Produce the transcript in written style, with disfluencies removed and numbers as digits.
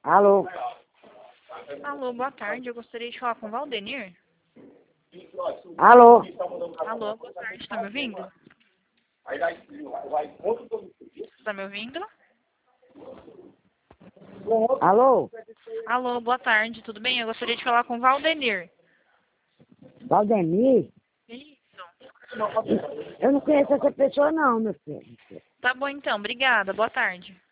Alô? Alô, boa tarde. Eu gostaria de falar com o Valdenir. Alô? Alô, boa tarde. Está me ouvindo? Está me ouvindo? Alô? Alô, boa tarde. Tudo bem? Eu gostaria de falar com o Valdenir. Valdemir? Isso. Eu não conheço essa pessoa não, meu filho. Tá bom então. Obrigada. Boa tarde.